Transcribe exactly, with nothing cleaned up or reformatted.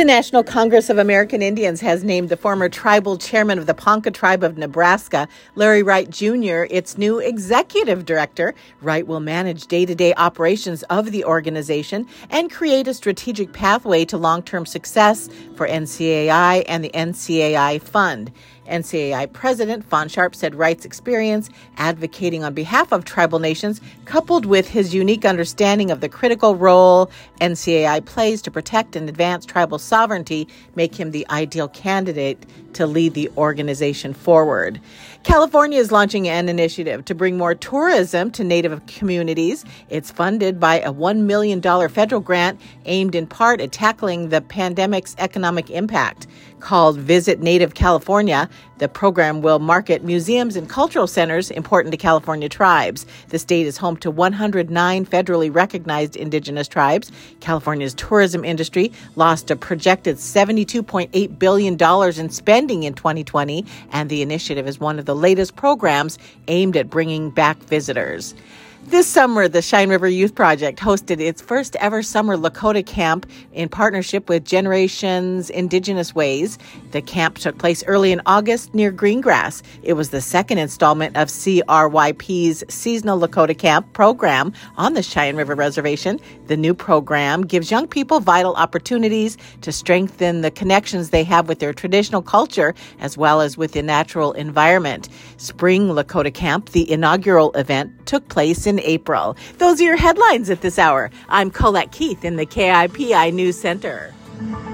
The National Congress of American Indians has named the former tribal chairman of the Ponca Tribe of Nebraska, Larry Wright Junior, its new executive director. Wright will manage day-to-day operations of the organization and create a strategic pathway to long-term success for N C A I and the N C A I Fund. N C A I President Fawn Sharp said Wright's experience advocating on behalf of tribal nations, coupled with his unique understanding of the critical role N C A I plays to protect and advance tribal sovereignty, make him the ideal candidate to lead the organization forward. California is launching an initiative to bring more tourism to Native communities. It's funded by a one million dollars federal grant aimed in part at tackling the pandemic's economic impact. Called Visit Native California, the program will market museums and cultural centers important to California tribes. The state is home to one hundred nine federally recognized indigenous tribes. California's tourism industry lost a projected seventy-two point eight billion dollars in spending in twenty twenty, and the initiative is one of the latest programs aimed at bringing back visitors. This summer, the Cheyenne River Youth Project hosted its first ever summer Lakota camp in partnership with Generations Indigenous Ways. The camp took place early in August near Greengrass. It was the second installment of C R Y P's seasonal Lakota camp program on the Cheyenne River Reservation. The new program gives young people vital opportunities to strengthen the connections they have with their traditional culture as well as with the natural environment. Spring Lakota Camp, the inaugural event, took place in April. Those are your headlines at this hour. I'm Colette Keith in the K I P I News Center.